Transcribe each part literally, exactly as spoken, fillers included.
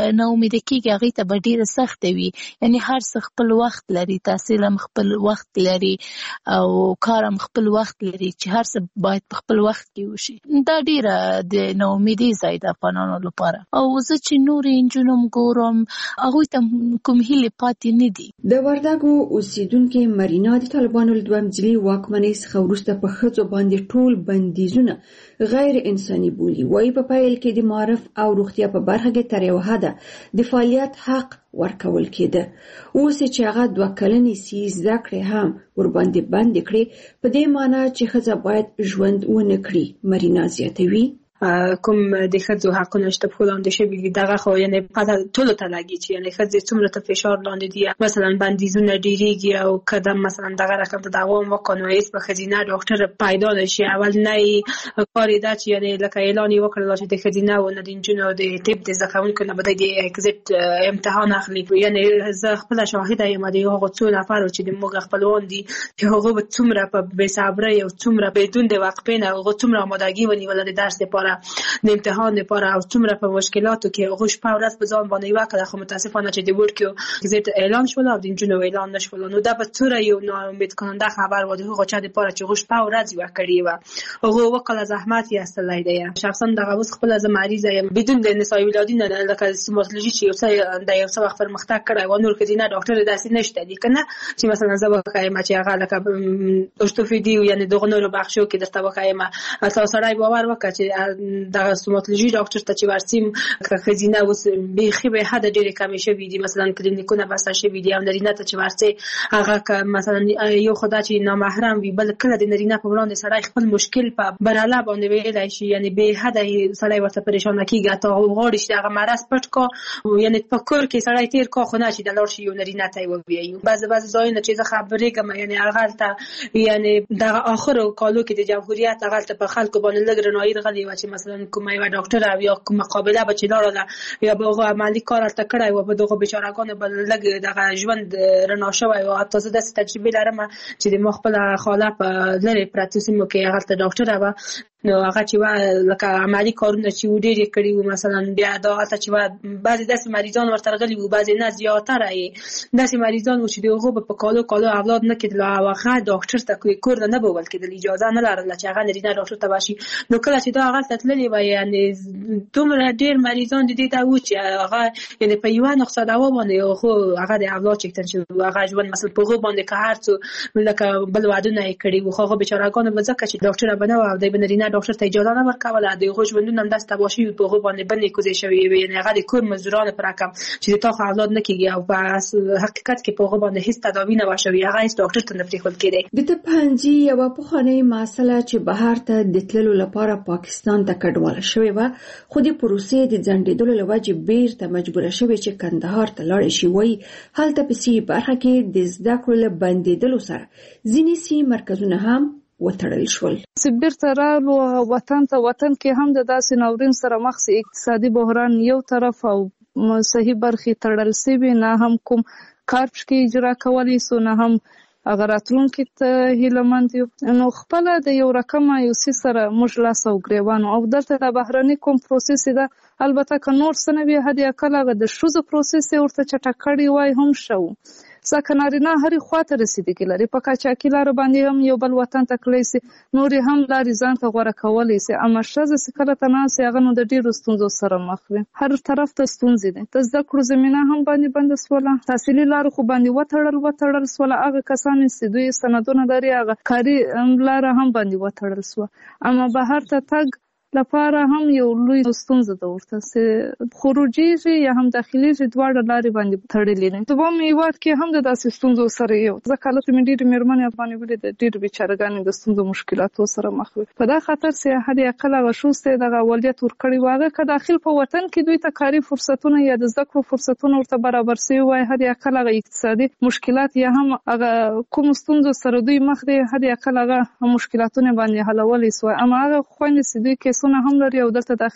نا امیده کېږي هغوی ته به ډېره سخته وي. یعنې هر څه خپل وخت لري، تحصیل هم خپل وخت لري او کار هم خپل وخت لري چې هر څه باید په خپل وخت کې وشي. دا ډېره د نا امیدۍ ځای د افغانانو لپاره. او زه چې نورې نجونې هم ګورم هغوی ته کوم هیلې پاتې نه دي. د وردګو اوسیدونکې مرینا د طالبانو له دویم ځلي واکمنۍ څخه وروسته په ښځو باندې ټول بندیزونه غیر انساني بولي. وایي په پیل کې د معارف او روغتیا په برخه کې تر یو حده د فعالیت حق ورکول کېده. اوس چې هغه دوه کلنې سي زده کړې هم ورباندې بندې کړې، په دې معنی چې ښځه باید ژوند ونه کړي. مرینا زیاتوي کوم د ښځو حقونه شته په لاندې شوي دي دغه خو یعنې پته ټولو ته لګي چې یعنې ښځې څومره ته فشار لاندې دي، مثلا بندیزونه ډېرېږي او که د مثلا دغه رقم ته دوام وکړو نو هېڅ به ښځینه ډاکټر پیدا نه شي. اول نه یې کار یې ده چې یعنې لکه اعلان یې وکړل چې د ښځینه او نه د نجونو د طب د زده کوونکو نه به د اکزیټ امتحان اخلي. یعنې زه خپله شاهده یم د هغو څو نفرو چې د موږ خپلوان دي چې هغو به څومره په بېصبرۍ او څومره بدون د وقفې نه هغو څومره آمادګي ونیوله د درس دپاره د امتحان لپاره او څومره په مشکلاتو کې هغوی شپه ورځ په ځان باندې وکړه. خو متاسفانه چې د وړکیو اکزیټ اعلان شول او د نجونو اعلان نه شول نو دا به څومره یو ناامید کننده خبر و د هغو چا دپاره چې هغوی شپه ورځ یوه کړې وه. هغوی اووه کاله زحمت یې ایستلی دی. شخصا دغه اوس خپله زه مریضه یم بدون د نسایي ولادي نه لکه سټوماتولوژي چې یو څه د یو څه وخت پرمختګ کړی و نور ښځینه ډاکټر داسې نشته دي که نه چې مثلا زه وښیم چې هغه لکه ارتوپیدي یعنې دغو نورو بخشو کې درته وښیم. تاسو سړی باور وکړه چې دغه سټوماتولوژي ډاکټر ته چې ورسیم که ښځینه اوس بیخي به حده ډېرې کمې شوي دي، مثلا کلینیکونه بسته شوي دي او نرینه ته چې ورسې هغه که مثلا یو خو دا چې نامحرم وي، بل کله د نرینه په وړاندې سړی خپل مشکل په برله باندې ویلی شي، یعنې بې حده سړی ورته پریشانه کېږي. حتی غواړي چې دغه مرض پټ کا، یعنې په کور کې سړی تېر کا خو نه چې د لاړ شي یو نرینه ته یې ووایي. بعضې بعضې ځایونه چې زه خبرېږم یعنې هغلته یعنې دغه آخرو کالو کې د جمهوریت هغلته په خلکو باندې لږ رڼایي راغلې وه چې مثلا کومه یوه ډاکټر او یا کومه مقابله به چې لاړله یا به هغو عملي کار هلته کړی و، به دغو بېچارهګانو به لږ دغه ژوند رڼا شوی و. حتی زه داسې تجربې لرم چې د ما خپله خاله په لرې پرتو سیمو کې هغلته ډاکټره وه نو هغه چې وه لکه عملي کارونه چې و ډېر یې کړي وو. مثلا بیا دا هلته چې وه بعضې داسې مریضان ورته راغلي وو، بعضې نه زیاتره یې داسې مریضان وو چې د هغو به په کالو کالو اولاد نه کېدل او هغه ډاکټر ته کور ته نه به وړل کېدل، اجازه نه لرله چې هغه نرینه ډاکټر ته ورشي. نو کله چې دا هغلته تللې وه یعنې دومره ډېر مریضان د دې ته وو چې هغه یعنې په یوه نقصه دوا باندې خو هغه د اولاد چکتن شوي وو. هغه ژوند مثلا په هغو باندې که هر څو لکه بل ودونه یې کړي وو، خو هغه بېچارهګانو به ځکه چې ډاکټره به نه وه او دی به نرینه ډاکټر ته اجازه نه ورکوله، د هغو ژوندونه هم داسې تباه شوي په هغو باندې بندې کوزې شوې وې. یعنې هغه د کور مزدورانو په رقم چې د تا خو اولاد نه کېږي او په حقیقت کې په هغو باندې هېڅ تداوي نه وه شوې، هغه هېڅ ډاکټر ته نه پرېښودل کېدی. د تپهنجي یوه پخوانۍ مسله چې بهر ته د تللو لپاره پاکستان ته کډواله شوې وه خو د پروسې د ځنډېدلو له وجې بیرته مجبوره شوې چې کندهار ته لاړې شي. وایي هلته په سي برخه کې د زده کړو له بندېدلو سره ځینې سي مرکزونه هم وتړل شول. چې بیرته راغلو وطن ته، وطن کې هم د داسې ناورین سره مخ سي، اقتصادي بحران یو طرف او صحیح برخې تړل سوي، نه هم کوم کار پکې اجرا کولی سو، نه هم هغه راتلونکي ته هیلهمند یو. نو خپله د یو رقمه یو څیز سره موږ لاس او ګرېوان او دلته د بهرني کوم پروسس ده، البته که نور څه نه وي حد اقل هغه د ښځو پروسس یې ورته چټک کړی وای هم ښه و. ځکه نارینه هرې خواته رسېدګي لري، په قاچاقي لاره باندې هم یو بل وطن ته کړی سي، نورې هم لارې ځان ته غوره کولی سي. اما ښځه چې کله ته ناست هغه نو د ډېرو ستونزو سره مخ وي، هر طرف ته ستونزې دي. د زده کړو زمینه هم باندې بنده سوله، تحصیلي لارو خو باندې وتړل وتړل سوله، هغه کسان چې دوی سندونه لري هغه کاري لاره هم باندې وتړل سوه. اما بهر ته تګ لپاره هم یو لوی ستونزه ده ورته، چې خروجیږي یا هم داخليږي دواړه لارې باندې تړلې دي. دویم هېواد کې هم د داسې ستونزو سره یو ځکه هلته مې ډېرې مېرمنې افغانې ولیدې ډېرې بېچارهګانې د ستونزو مشکلاتو سره مخ وي. په دا خاطر چې حد اقل هغه ښځو ته دغه اولویت ورکړی و، هغه که داخل په وطن کې دوی ته کاري فرصتونه یا د زده کړو فرصتونه ورته برابر سوي وای، حد اقل هغه اقتصادي مشکلات یا هم هغه کوم ستونزو سره دوی مخ دي حد اقل هغه مشکلاتونه باندې حلولی سوای. اما هغه خویندې چې دوی کیسونه هم لري او دلته داخل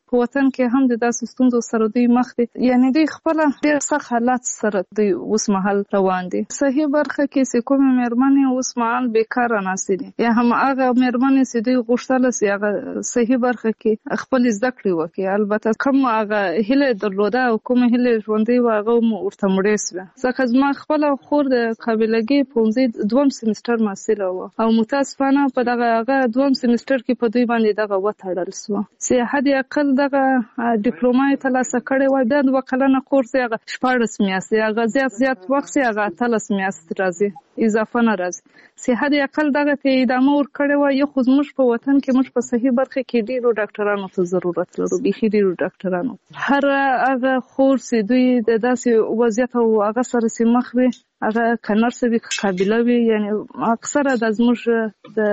په وطن کې هم د داسې ستونزو سره دوی مخ دي. یعنی دوی خپل ډېر سخت حالات سره دوی اوس مهال روان دي. صحیح برخه کې چې کومې مېرمنې اوس مهال بیکاره ناستې دي یا هم هغه مېرمنې چې دوی غوښتل چې هغه صحیح برخه کې خپل زده کړې وکړي، البته کوم هغه هیله درلوده او کوم هیله ژوندۍ وه هغه ورته مړې شوه. ځکه زما خپله خور د قابلګۍ پوهنځي دوم سیمسټر محصله وه او متاسفانه په دغه هغه دوم سیمسټر کې په دوی باندې دغه وتړل شوه چې حد اقل دغه ډیپلوما یې ترلاسه کړې وه. بیا دوه کلنه کورس یې هغه شپاړس میاشتې، هغه زیات زیات وخت یې هغه اتلس میاشتې راځي، اضافه نه راځي. چې حد اقل دغه ته ادامه ورکړې وه. یو خو زموږ په وطن کې موږ په صحیح برخه کې ډېرو ډاکټرانو ته ضرورت لرو، بیخي ډېرو ډاکټرانو. هر هغه خور چې دوی د داسې وضعیت او هغه سره چې مخ وي، هغه که نرسه وي که قابله وي، یعنی اکثره د زموږ د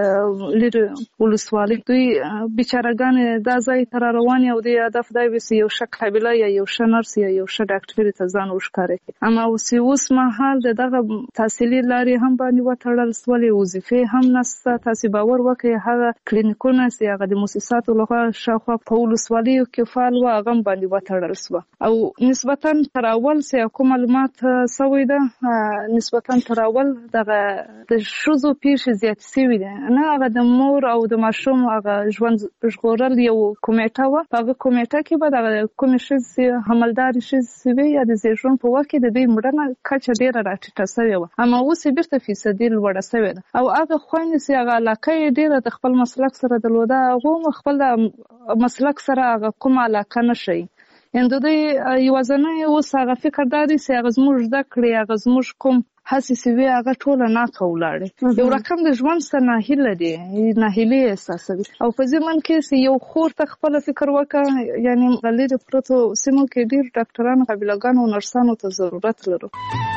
لرې ولسوالۍ دوی بیچارهګانې دا ځای ته را روانې او دوی هدف دا وي چې یو ښه قابله یا یو ښه نرس یا یو ښه ډاکټرې ته ځان وښکاره کړي. اما چې اوس مهال د دغه تحصیلي لارې هم باندې وتړل شولې، وظیفې هم نشته. تاسې باور وکړئ هغه کلینیکونه چې هغه د مؤسساتو لخوا شاوخوا په ولسوالیو کې فعال وه هغه هم باندې وتړل شوه. او نسبتا تر اول چې کوم معلومات سوی ده، نسبتا تر اول دغه د ښځو پیښې زیاتې شوي دي. نه هغه د مور او د ماشوم هغه ژوند ژغورل یو کمیټه وه، په هغه کمیټه کې به دغه کومې ښځې حملدارې ښځې وې یا د زیږون په وخت کې د دوی مړینه کچه ډېره راټیټه شوې وه، اما اوس یې بېرته فیصدي لوړه شوې ده. او هغه خویندې چې هغه علاقه یې ډېره د خپل مسلک سره درلوده، هغو هم خپل مسلک سره هغه کومه علاقه نه ښیي. یعنې د دوی یوازینی اوس هغه فکر دا دی چې هغه زموږ زده کړې، هغه زموږ کوم هڅې چې وي هغه ټوله ناکه ولاړې. یو رقم د ژوند څخه ناهیله دي، ناهیلي احساسوي. او په ضمن کې چې یو خور ته خپله فکر وکړه، یعنې لرې پرتو سیمو کې ډېر ډاکټرانو، قابلګانو او نرسانو ته ضرورت لرو.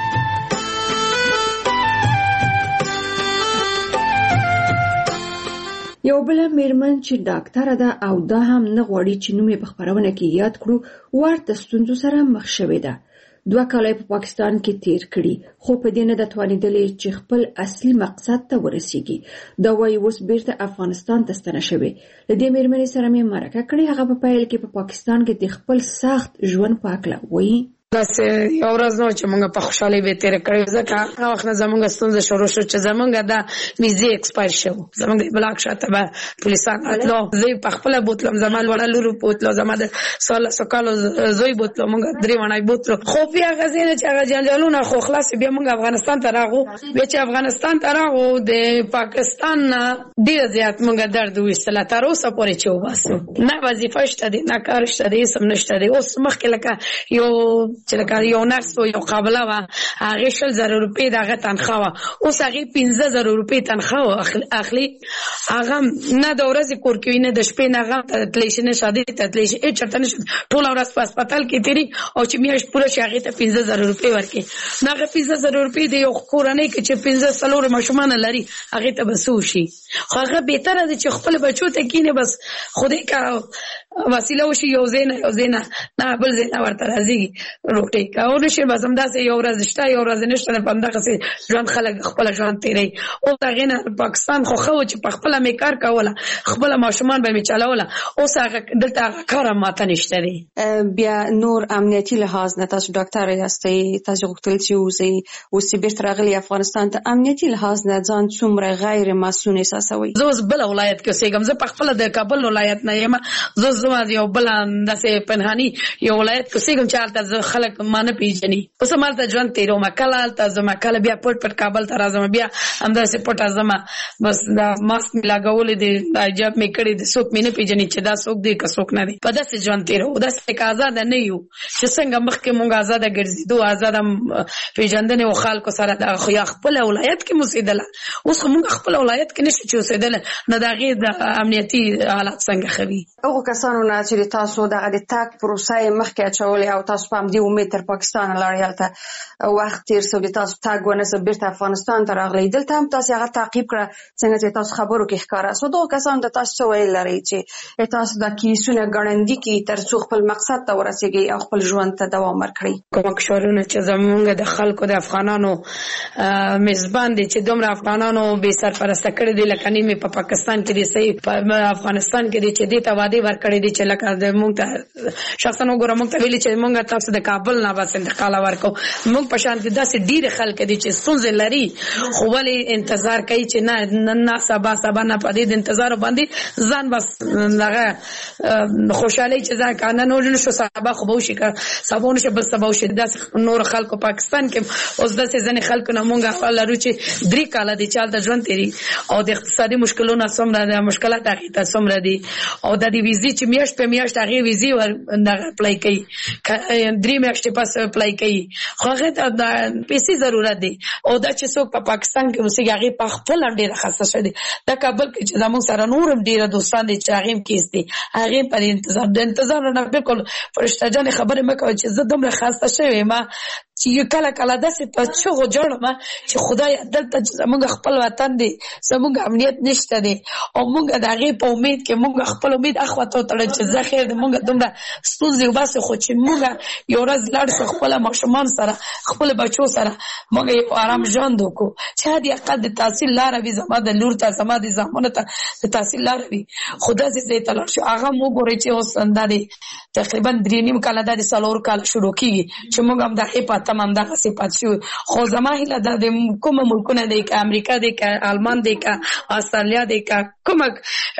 یو بل میرمن چې ډاکټره ده او دا هم نه غواړي چې نوم یې په خپرونه کې یاد کړو، ورته ستونزو سره مخ شوې ده. دوه کاله په پاکستان کې تیر کړي، خو په دې نه ده توانېدلې چې خپل اصلي مقصد ته ورسیږي. دا وایي اوس بیرته افغانستان ته ستنه شوې. له دې میرمنې سره مې مرکه کړې. هغه په پیل کې په پاکستان کې د خپل سخت ژوند په هکله وایي. داسې یو ورځ نو چې موږ په خوشحالۍ به تېره کړې، ځکه هغه وخت نه زموږ ستونزه شروع شو چې زموږ دا ویزې اکسپایر شو. زموږ د بلاک شاته به پولیسان راتلو، زه په خپله بوتلم، زما لوړه لور بوتلو، زما د څوارلسو کالو زوی بوتلو، موږ درې واړه بوتلو. خو بیا هغه ځای نه چې هغه جنجالونه خو خلاص، بیا موږ افغانستان ته راغو. بیا چې افغانستان ته راغو، د پاکستان نه ډېر زیات موږ درد وایستله، تر اوسه پورې چې وباسو. نه وظیفه شته دی، نه کار شته دی، هېڅ هم نشته دی. اوس مخکې لکه یو چې لکه یو نرس و، یو قابله وه، هغې شل زره روپۍ د هغه تنخواه وه. اوس هغې پنځه زره روپۍ تنخواه اخلي. هغه نه د ورځې کور کې وي، نه د شپې، نه هغه ته تللی شي، نه شادۍ ته تللی شي، هېڅ چېرته نه شي. ټوله ورځ په هسپتال کې تېري او چې میاشت پوره شي هغې ته پنځه زره روپۍ ورکړي. نو هغه پنځه زره روپۍ د یو کورنۍ کې چې پنځه څلور ماشومان لري هغې ته به څه وشي. خو هغه بهتره دی چې خپل بچو ته کښېني، بس خدای که وسیله وشي، یو ځای نه یو ځای نه نه بل ځای نه ورته راځي روټۍ که ونشي، بس همداسې یو ورځ شته یو ورځ نشته، په همدغسې ژوند خلک خپله ژوند تېروي. اوس هغې نه پاکستان خو ښه و چې په خپله مې کار کوله، خپله ماشومان به مې چلوله. اوس هغه دلته هغه کار هم ماته نشته دی. بیا نور امنیتي لحاظ نه، تاسو ډاکټره یاستئ، تاسو غوښتل چې اوسئ، اوس چې بېرته راغلي افغانستان ته، امنیتي لحاظ نه ځان څومره غیر مسؤل احساسوئ؟ زه اوس بله ولایت کې اوسېږم. زه په خپله د کابل ولایت نه یم. زه زما یو بله داسې پنهاني یو ولایت کې اوسېږم چې هلته زه خلک ما نه پېژني. اوس هم هلته ژوند تېروم، کله هلته ځم، کله بیا پټ پټ کابل ته راځم، بیا همداسې پټه ځم. بس دا ماسک مې لګولی دی، دا حجاب مې کړی دی، څوک مې نه پېژني چې دا څوک دی که څوک نه دی. په داسې ژوند تېروو، داسې که ازاده نه یو چې څنګه مخکې مونږ ازاده ګرځېدو، ازاده پېژندنې و خلکو سره. دغه خو یا خپله ولایت کې مو اوسېدله، اوس خو مونږ خپله ولایت کې نشو چې اوسېدلی، نو د هغې د امنیتي حالات څنګه ښه وي. هغو کسانو نه چې تاسو دغه د تګ پروسه یې مخکې اچولې او تاسو په همدې امید تر پاکستان لاړئ، هلته وخت تېر شو، د تاسو تګ ونه شو، بېرته افغانستان ته راغلئ، دلته هم تاسو هغه تعقیب کړه څنګه چې تاسو خبرو کې ښکاره شو. دغو کسانو ته تاسو څه ویل لرئ چې تاسو دا کیسونه ګړندي کړي تر څو خپل مقصد ته ورسېږئ او خپل ژوند ته دوام ورکړئ؟ کوم کشورونه چې زمونږ د خلکو د افغانانو میزبان دي، چې دومره افغانانو بې سرپرسته کړي دي، لکه نیمې په پاکستان کې دي، صحیح په افغانستان کې دي، چې دې ته وعدې ورکړې کړی دی چې لکه د موږ ته شخصا وګوره موږ ته ویلي چې موږ تاسو د کابل نه بس انتقال ورکو. موږ په شان کې داسې ډېر خلک دي چې ستونزې لري خو ولې انتظار کوي چې نه نن نه سبا سبا نه په دې انتظار باندې ځان بس دغه خوشحالي چې ځان کنه نور نشو سبا خو به شي که سبا نشو بس سبا شي. داسې نور خلکو پاکستان کې اوس داسې ځنې خلکو نه موږ لرو چې درې کاله دي چې هلته ژوند تېري او د اقتصادي مشکلونه څومره د مشکلات هغې ته څومره دي او د دې ویزې چې میاشت په میاشت هغې ویزې ور اپلای کوي درې میاشتې پس اپلای کوي خو هغې ته د پیسې ضرورت دی او دا چې څوک په پاکستان کې اوسېږي هغې په خپله هم ډېره خسته شوې دي. د کابل کې چې زموږ سره نور هم ډېره دوستان دي چې هغې هم کیس دي هغې په انتظار د انتظار نه بالکل فرشته جانې خبرې مه کوه چې زه دومره خسته شوې یم چې کله کله داسې په چغو جوړم چې خدایه دلته چې زموږ خپل وطن دی زموږ امنیت نشته دی او موږ د هغې په امید کې موږ خپل امید اخواته وتړو چې زه خیر دی موږ دومره ستونزې وباسو خو چې موږ یو ورځ لاړ شو خپله ماشومان سره خپل بچو سره موږ یو آرام ژوند وکړو چې حد اقل د تحصیل لاره وي زما د لور ته زما د زامنو ته د تحصیل لاره وي خو داسې ځای ته لاړ شو هغه هم وګورئ چې اوس دا دی تقریبا درې نیم کاله دا د څلور کاله شروع کېږي چې موږ هم د هغې په تم همدغسې پاتې شو. خو زما هیله دا د کومه ملکونه دی که امریکا دی که آلمان دی که استرالیا دی که کومه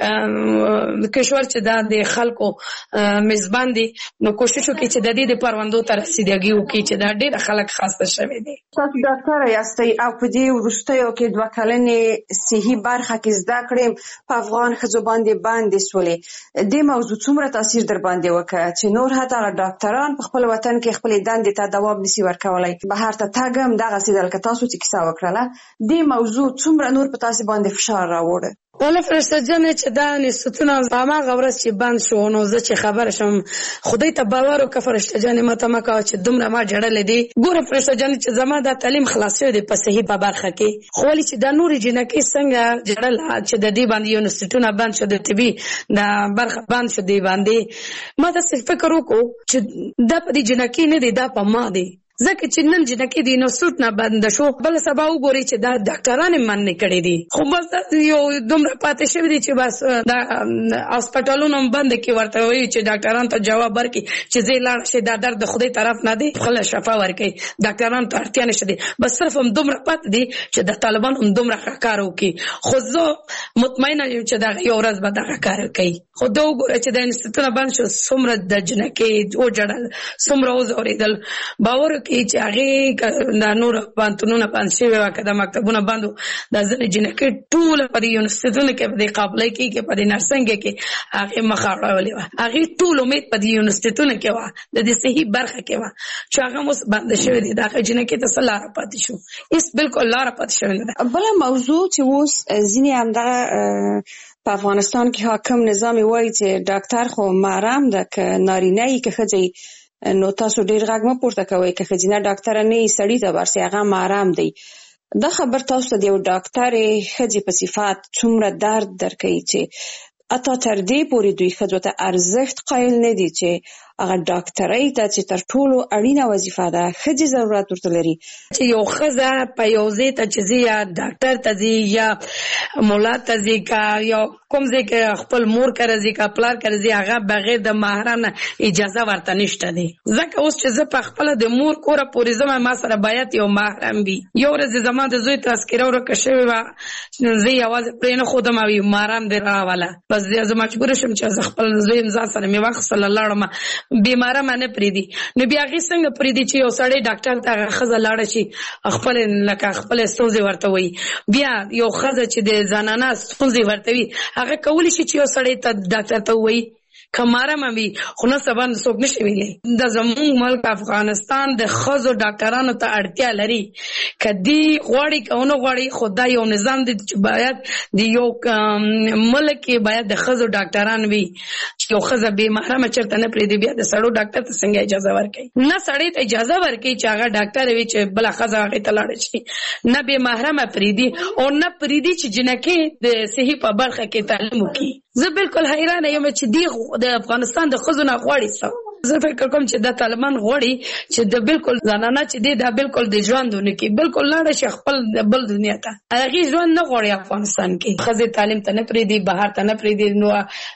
کشور چې دا د خلکو میزبان دي نو کوشش وکړي چې د دې د پروندو ته رسیدګي وکړي چې دا ډېر خلک خسته شوي دي. تاسو ډاکټره یاستئ او په دې وروستیو کې دوه کلنې صحي برخه کې زده کړې په افغان ښځو باندې باندې سولې دې موضوع څومره تاثیر در باندې وکړ چې نور حتی ډاکټران په خپل وطن کې خپلې دندې ته دوام نشي ورکولی بهر ته تګ هم دغسې ده لکه تاسو چې کیسه وکړله دې موضوع څومره نور په تاسې باندې فشار راوړه؟ والا فرشته جانې چې دا نصفتونه په هماغه ورځ چې بند شو نو زه چې خبره شم خدای ته باور وکړه فرشته جانې ماته مه کوه چې دومره ما جړلې دي. ګوره فرشته جانې چې زما دا تعلیم خلاص شوی دی په صحي په برخه کې خو ولې چې دا نورې جینکۍ څنګه جړله چې د دې باندې یونیورسټونه بند شو د طبي دا برخه بند شو دې باندې ما داسې فکر وکړو چې دا په دې جینکۍ نه دی دا په ما دی ځکه چې نن جنکې د یونیورسټ نه بند شو بل سبا وګوري چې دا ډاکټران یې منې کړي دي خو بس یو دومره پاتې شوي دي چې بس دا هسپتالونه هم بند کړي ورته وایي چې ډاکټران ته جواب ورکړي چې ځې لاړ شي دا درد د خدای طرف نه دی خپله شفا ورکوي ډاکټرانو ته اړتیا نشته دی بس صرف هم دومره پاتې دي چې د طالبان هم دومره ښه کار وکړي خو زه مطمئنه یم چې دغه یو ورځ به دغه کار کوي. خو دا وګوره چې د انسټیټونه بند شو څومره د جنکې وجړل څومره وځورېدل باور چې هغې دا نور پوهنتونونه بند شوي وه که د مکتبونه بند وو دا ځینې جنکۍ ټوله په دې یونیورسټیټونو کې په دې قابلۍ کې کې په دې نرسنګ کې هغې مخه اړولې وه هغې ټول امید په دې یونیورسټیټونو کې وه د دې صحي برخه کې وه چې هغه هم اوس بنده شوې دي د هغې جنکۍ ته څه لاره پاتې شو هېڅ بالکل لاره پاتې شوې نه ده. بله موضوع چې اوس ځینې همدغه په افغانستان کې حاکم نظام وایي چې ډاکټر خو محرم ده که نارینه یي که ښځه نو تاسو ډیر غږ مه پورته کوئ که ښځینه ډاکټره نه یي سړي ته ورسئ هغه محرم دی. دا خبر تاسو ته د یو ډاکټرې ښځې په صفت څومره درد درکوي چې حتی تر دې پورې دوی ښځو ته ارزښت قایل نه دي چې هغه ډاکټرۍ ته چې تر ټولو اړینه وظیفه ده ښځې ضرورت ورته لري چې یو ښځه په یو ځای ته چې ځي یا ډاکټر ته ځي یا مولا ته ځي که یا کوم ځای کې خپل مور کره ځي که پلار کره ځي هغه بغیر د محرم نه اجازه ورته نشته دی ځکه اوس چې زه په خپله د مور کوره پورې ځم ما سره باید یو محرم وي. یو ورځ زما د زوی تذکره ورکه شوې وه زه یې یوازې پرې نه ښودم او محرم دې راوله بس زه مجبوره شم چې زه خپل زوی یم ځان سره مې واخیستله لاړم بیماره ما نه پرېږدي نو بیا هغې څنګه پرېږدي چې یو سړی ډاکټر ته هغه ښځه لاړه شي خپلې لکه خپلې ستونزې ورته وایي بیا یو ښځه چې د زنانه ستونزې ورته وي هغه کولی شي چې یو سړی ته ډاکټر ته ووایي که محرمه وي خو نه سبا څوک نشي ویلی د زموږ ملک افغانستان د ښځو ډاکټرانو ته اړتیا لري که دې غواړي که ونه غواړي خو دا یو نظام دی چې باید د یو ملک کې باید د ښځو ډاکټران وي چې یو ښځه بې محرمه چېرته نه پرېږدي بیا د سړو ډاکټر ته څنګه اجازه ورکوي نه سړی ته اجازه ورکوي چې هغه ډاکټر وي چې بله ښځه هغې ته لاړه شي نه بې محرمه پرېږدي او نه پرېږدي چې جنکۍ د صحي په برخه کې تعلیم وکړي. زه بالکل حیرانه یم چې دې د افغانستان د ښځو نه غواړي څه زه فکر کوم چې د طالبان غوړي چې د بالکل زنانه چې دی دا بالکل د ژوندونه کې بالکل لاړه شي خپل د بل دنیا ته هغه ژوند نه غوړي افغانستان کې خزه تعلیم ته نه پریدي بهر ته نه پریدي نو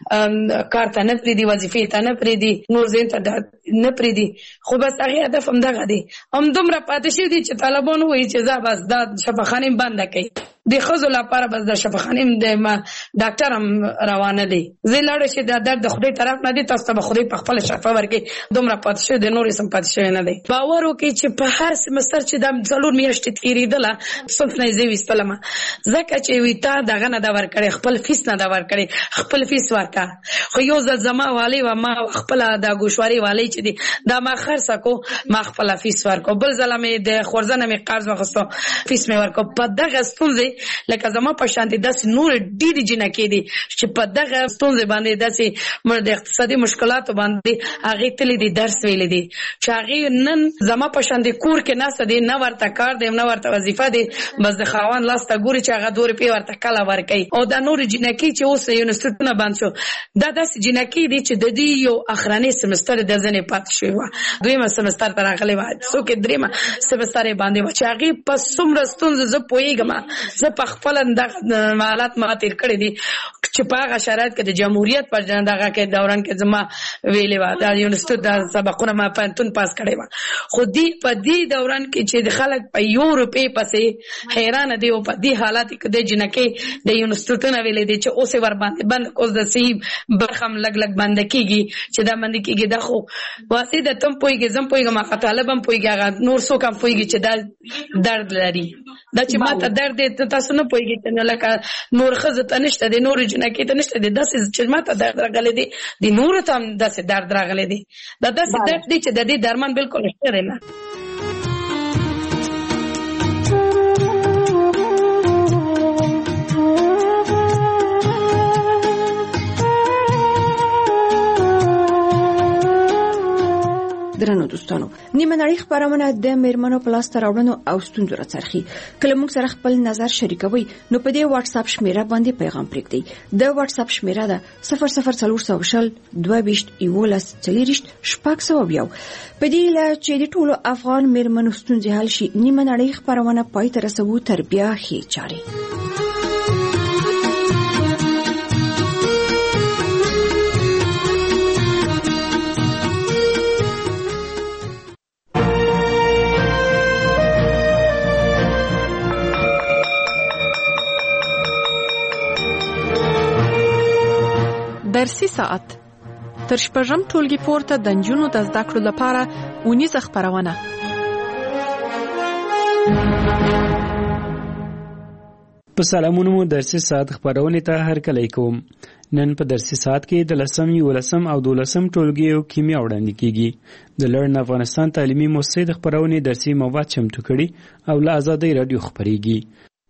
کار ته نه پریدي وظیفې ته نه پریدي نور زین ته نه پریدي خو بس هغه هدف هم دغه دی هم دومره پاتې شي دي چې طالبان وایي چې دا بس دا شفاخانه بند کړي د خزو لپاره بس د شفاخانه د ډاکټر هم روانه دي زه لاړ شي د درد خدای طرف نه دي تاسو ته خدای په خپل شفا ورکړي دومره پاتې شي د نورې سم پاتې شي نه دي باور وکړي چې په هر سمستر چې د څلور میاشتې تیریدله صنف نه زی وستلم ځکه چې وی تا دغه نه دا ورکړي خپل فیس نه دا ورکړي خپل فیس ورکا خو یو ځل زما والی و ما خپل د ګوشواري والی چې دي دا ما خرڅ کو ما خپل فیس ورکو بل ځل مې د خورزنه مې قرض وغوښتو فیس مې ورکو په دغه ستونزې لکه زما په شان دي داس نور ډېر جنکې دي چې په دغه ستونزې باندې داسې مر د اقتصادي مشکلاتو باندې هغه تل دي درس ویل دي چې هغه نن زما په شان دي کور کې ناس دي نه ورته کار دي نه ورته وظیفه دي بس د خاوند لاس ته ګوري چې هغه دور په ورته کلا ورکي او دا نور جنکې چې اوس یونیورسيټونه باندې شو دا داس جنکې دي چې د دې یو اخراني سمستر د ځنې پات شوی و دویمه سمستر تر راغلی و څو کې دریمه سمستر باندې و چې هغه په څومره ستونزې زه پوهیږم زه په خپل د حالات ما تیر کړی دي چې په هغه شرایط کې د جمهوریت پر دغه کې دوران کې زما ویلې و دا یونیورسيټ د سبقونه ما پانتون پاس کړی و خو دې په دې دوران کې چې د خلک په یو روپې پسې حیران دي او په دې حالات کې د جنکې د یونیورسيټونه ویلې دي چې اوسه ور باندې بند کوز د صحیح برخم لګ لګ باندې کیږي چې دا باندې کیږي دا خو واسي د تم پويږي زم پويږم ما طالبم پويږي نور څوک هم پويږي چې دا درد لري دا چې ما ته درد دې تاسو نه پويږي ته لکه نور خزه ته نشته د نور جنکې ته نشته د داسې چې ما ته درد راغلي دي د نور ته هم داسې درد راغلي دي دا داسې درد دي چې د دې درمان بالکل نشته نه درنو دوستانو نیمه نړۍ خبرونه د میرمنو په لاس ته راوړنو او ستونزو راڅرخي کله موږ سره خپل نظر شریکوي نو په دې واتس اپ شمیره باندې پیغام پرېږدئ د واتس اپ شمیره ده صفر صفر څلور سوه شل دوه ویشت یولس څلېرویشت شپږ سوه یو په دې له چې د ټولو افغان میرمنو ستونزې حل شي نیمه نړۍ خبرونه پای ته رسوو تر بیا ښې چارې درسي ساعت تر شپږم ټولګي پورته د نجونو د زده کړو لپاره اونیزه خبرونه په سلامونو درسي ساعت خبرونه ته هرکلی کوم نن په درسي ساعت کې د لسم یولسم او دولسم ټولګیو کیمیا وړاندې کیږي د لرن افغانستان تعلیمي مؤسسې د خبرونه درسي مواد چمتو کړي او له آزادۍ رادیو خبريږي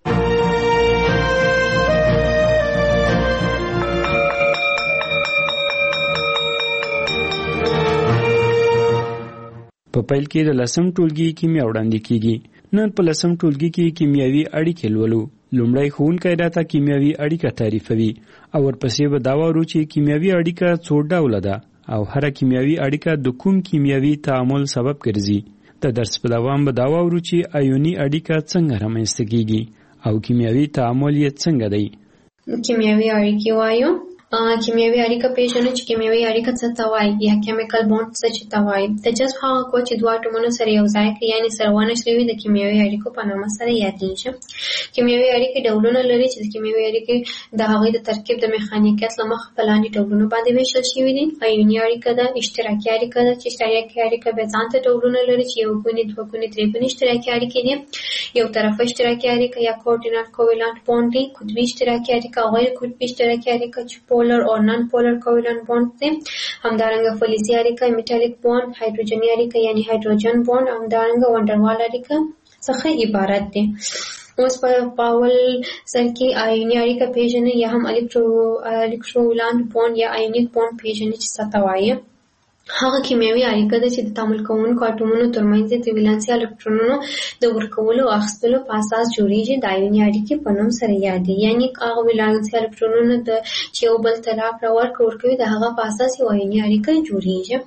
په پیل کې د لسم ټولګي کیمیا وړاندې کیږي نن په لسم ټولګي کې کیمیاوي اړیکې لولو لومړی ښوونکی راته کیمیاوي اړیکه تعریفوي او ورپسې به دا وارو چې کیمیاوي اړیکه څو ډوله ده او هر کیمیاوي اړیکه د کوم کیمیاوي تعامل سبب ګرځي د درس په دوام به دا وارو چې آیوني اړیکه څنګه رامنځته کیږي او کیمیاوي تعامل یې څنګه دی کیمیاوي اړیکې وایو کیمیاوي اړیکه پیژنو چې کیمیاوي اړیکه څه ته وایي یا کیمیکل بوند څه چې ته وایي د جذب هغه قوه چې دوه اټومونه سره یو ځای کوي یعنې سره ونښلوي د کیمیاوي اړیکو په نامه سره یادېږي کیمیاوي اړیکې ډولونه لري چې د کیمیاوي اړیکې د هغوی د ترکیب د میخانیکیت له مخې په لاندې ډولونو باندې ویشل شوي دي آیوني اړیکه ده اشتراکي اړیکه ده چې اشتراکي اړیکه بیا ځان ته ډولونه لري چې یو ګونې دوه ګونې درې ګونې اشتراکي اړیکې دي یو طرفه اشتراکي اړیکه یا کوردینات کوولانت بوند دي قطبي اشتراکي اړیکه او غیر قطبي اشتراکي اړیکه چې پولر او نان پولر کوولانت بوند دي همدارنګه فلزي اړیکه میټالیک بوند هایدروجني اړیکه یعنی هایدروجن بوند همدارنګه وانډروال اړیکه څخه عبارت دي اوس په پاول سر کې آیوني اړیکه پیژنې یا هم الکترو الکترولانت بوند یا آیونیک بوند پیژنې چې څه ته وایي هغه کیمیاوي اړیکه ده چې د تعامل کوونکو اټومونو ترمنځ د ولانسي الکترونونو د ورکولو او اخیستلو په اساس جوړیږي د آیوني اړیکې په نوم سره یادېږي یعنې هغه ولانسي الکترونونو د چې یو بل ته راکړه ورکړه ورکوي د هغه په اساس یو آیوني اړیکه جوړیږي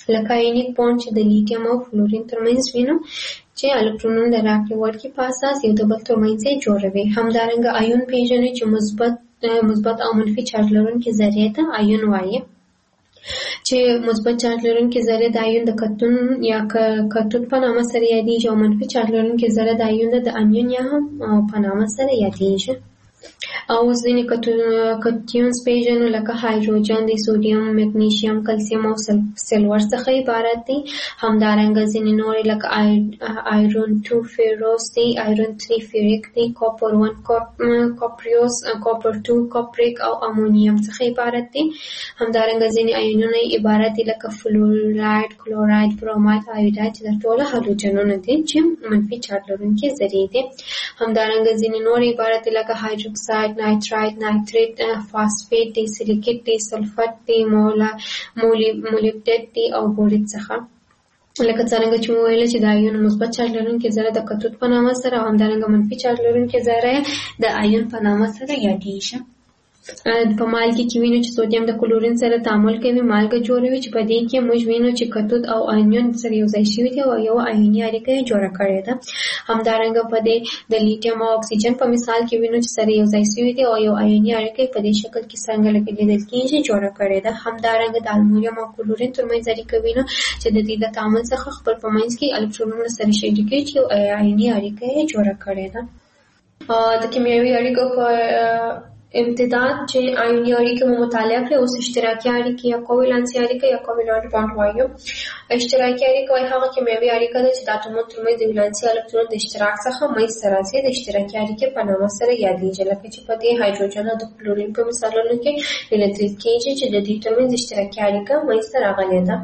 لکه آیونیک بانډ چې د لیتیم او فلورین ترمنځ وینو چې الکترونونه د راکړې ورکړې په اساس یو د بل ترمنځ یې جوړوي. همدارنګه آیون پیژنې چې مثبت مثبت او منفي چارج لرونکي ذرې ته آیون وایي. چې مثبت چارج لرونکي ذرې د آیون د کتون یا کتود په نامه سره یادېږي او منفي چارج لرونکي ذرې د آیون د انیون یا هم په نامه سره یادېږي. او ځینې کتیونز پیژنو لکه هایدروجن دی، سودیم، مګنیشیم، کلسیم او سلور څخه عبارت دي. همدارنګه ځینې نورې لکه آیرون ټو فیروس دی، آیرون تھری فیریک دی، کاپر ون کاپریوس، کاپر ټو کاپریک او امونیم څخه عبارت دي. همدارنګه ځینې آیونونه عبارت دي لکه فلوراید، کلوراید، بروماید، آیوداید چې دا ټول هالوجنونه دي چې منفي چارج لرونکي ذرې دي. همدارنګه ځینې نور عبارت دي لکه هایدروکساید، نایترایت، نایتریت، فاسفیټ دی، سیلیکیټ دی، سلفټ دی، مولا مولبډیټ دی او بوریت څخه. لکه څرنګه چې مو ویل چې د آیون مثبت چارج لرونکي ذره د کتود په نامه سره او همدارنګه منفي چارج لرونکي ذره د آیون په نامه سره یادېږي. په مالګې کې وینو چې سودیم د کلورین سره تعامل کوي، مالګه جوړوي چې په دې کې موږ وینو چې کتود او آیون سره یو ځای شوي دي او یو آیوني اړیکه یې جوړه کړې ده. همدارنګه په دې د لیتیم او اکسیجن په مثال کې وینو چې سره یو ځای شوي دي او یو آیوني اړیکه په دې شکل کې څنګه لکه لیدل کېږي جوړه کړې ده. همدارنګه د المونیم او کلورین ترمنځ اړیکه وینو چې د دې د تعامل څخه خپل په منځ کې الکترونونه سره شریکوي چې یو آیوني اړیکه یې جوړه کړې ده. د کیمیاوي اړیکو په امتداد چې آیوني اړیکې مو مطالعه کړې، اوس اشتراکي اړیکې یا کوولانسي اړیکه یا کوولانت بانډ وایو. اشتراکي اړیکه وایي هغه کیمیاوي اړیکه ده چې د اتومونو ترمنځ د ولانسي الکترون د اشتراک څخه منځته راځي. د اشتراکي اړیکې په نامه سره یادېږي، لکه چې په دې هایدروجن او د کلورین په مثالونو کې لیدل کېږي چې د دې ترمنځ اشتراکي اړیکه منځته راغلې ده.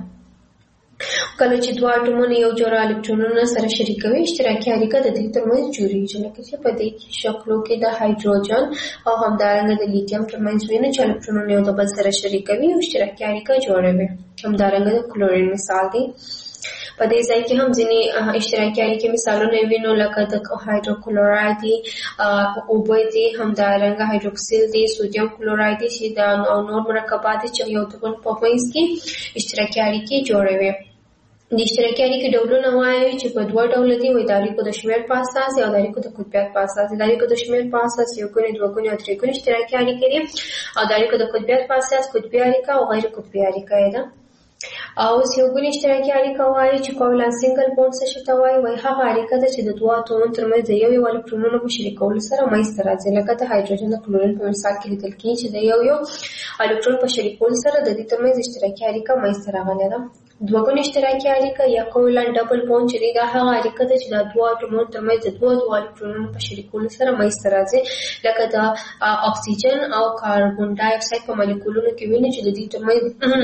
کله چې دوه اټومونه یو جوړه الکترونونه سره شریکوي، اشتراکي اړیکه د دې ترمنځ جوړیږي، لکه چې په دې شکلو کې د هایدروجن او همدارنګه د لیتیم ترمنځ وینو چې الکترونونه یو د بل سره شریکوي او اشتراکي اړیکه جوړوي. همدارنګه د کلورین مثال دی. په دې ځای کې هم ځینې اشتراکي اړیکې مثالونه وینو لکه د هایدروکلوراید دی، اوبه دي، همدارنګه هایدروکسیل دی، سودیم کلوراید دی چې د نور مرکبات چې یو د بل په منځ کې اشتراکي اړیکې جوړوي. د اشتراکي اړیکې ډولونه وایي چې په دوه ډوله دي، وایي د اړیکو د شمېر په اساس یا د اړیکو د قطبیت په اساس. د اړیکو د شمېر په اساس یو ګونې، دوه ګونې او درې ګونې اشتراکي اړیکې دي او د اړیکو د قطبیت په اساس قطبي اړیکه او غیر قطبي اړیکه ده. او یو ګونې اشتراکي اړیکه وایي چې کوولانت سنگل بونډ څه شي ته وایي، وایي هغه اړیکه ده چې د دوه اتومونو ترمنځ د یو یو الکترونونو په شریکولو سره منځته راځي، لکه د هایدروجن د کلورین په مثال کې لیدل کېږي چې د یو یو الکترون په شریکولو سره د دې ترمنځ اشتراکي اړیکه منځته راغلې ده. دوه ګونې اشتراکي اړیکه یا کوولانت ډبل بونډ چې دا هغه اړیکه ده چې د دوه اتومونو ترمنځ د دوه دوه الکترونونو په شریکولو سره منځته راځي، لکه د اکسیجن او کاربن ډای اکساید په مالیکولونو کې ویني چې د دې ترمنځ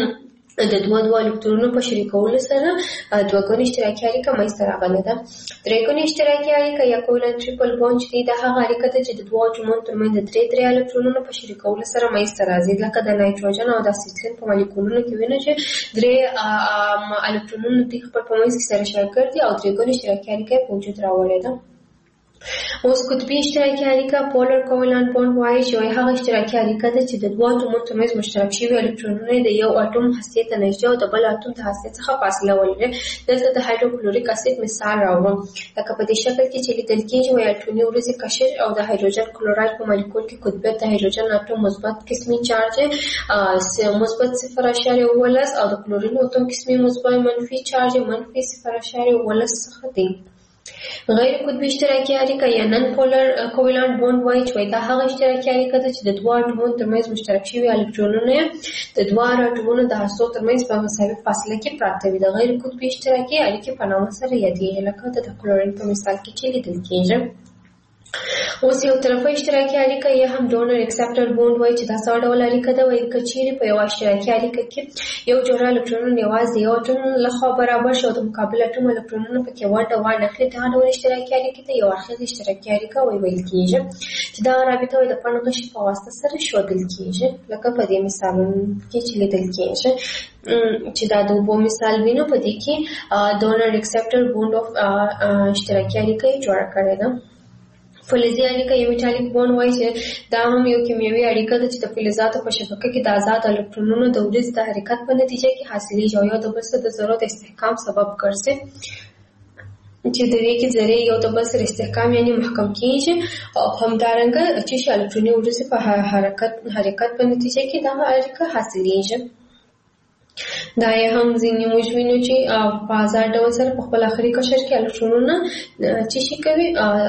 د دوه دوه الکترونونو په شریکولو سره دوه ګونې اشتراکي اړیکه منځته راغلې ده. درې ګونې اشتراکي اړیکه یا کوولانت ټریپل بونډ چې دا هغه اړیکه ده چې د دوه اتومونو ترمنځ د درې درې الکترونونو په شریکولو سره منځته راځي، لکه د نایتروجن او د اسیټلین په مالیکولونو کې وینو چې درې الکترونونو د خپل په منځ کې سره شریک دي او درې ګونې اشتراکي اړیکه په وجود راوړې ده. اوس قطبي اشتراکي اړیکه پولر کوولانت بونډ وایي چې وایي هغه اشتراکي اړیکه ده چې د دوه اتومونو ترمنځ مشترک شوي الکترونونه د یو اټوم هستې ته نږدې او د بل اټوم د هستې څخه فاصله ولري. دلته د هایدروکلوریک اسید مثال راوړم، لکه په دې شکل کې چې لیدل کېږي وایي الټوني وریځې کشش او د هایدروجن کلوراید په مالیکول کې قطبیت د هایدروجن اټوم مثبت قسمي چارج مثبت صفر اعشاریه اوولس او د کلورین اټوم قسمي مثبت منفي چارج منفي صفر اعشاریه اوولس څخه دی. غیر قطبي اشتراکي اړیکه یا نن پولر کوولانت بونډ وایي چې دا هغه اشتراکي اړیکه ده چې د دوه اټومونو ترمنځ مشترک شوي الکترونونه د دوه اټومونو د هستو ترمنځ په مساوي فاصله کې پراته وي. د غیر قطبي اشتراکي اړیکې په نامه سره یادېږي، لکه د کلورین په مثال کې چې لیدل کېږي. اوس یو طرفه اشتراکي اړیکه یا هم ډونر اکسپټر بونډ وایي چې دا څه ډول اړیکه ده، وایي که چیرې په یوه اشتراکي اړیکه کې یو جوړه الکترونونه یوازې یو اټوم لخوا برابر شي او د مقابل اټوم الکترونونه پکې ونډه وانخلي، دغه ډول اشتراکي اړیکې ته یو اړخیزه اشتراکي اړیکه ویل کېږي چې دغه رابطه د پڼ غشي په واسطه سره ښودل کېږي، لکه په دې مثالونو کې چې لیدل کېږي چې دا د اوبو مثال وینو. په دې کې ډونر اکسپټر بونډ اف اشتراکي اړیکه یې جوړه کړې ده. فلزي اړیکه یو میټالیک بوند وایي چې دا هم یو کیمیاوي اړیکه ده چې د فلزاتو په شبکه کې د آزاد الکترونونو د وجود د حرکت په نتیجه کې حاصلېږي او یو د بل سره د ذرو د استحکام سبب ګرځي چې د دې کې ذرې یو د بل سره استحکام یعنی محکم کېږي او همدارنګه چې الکتروني وجود په حرکت حرکت په نتیجه کې دا اړیکه حاصلېږي. دا یې هم ځینې موږ وینو چې په آزاد ډول سره په خپل آخري قشر کې الکترونونه چې شي کوي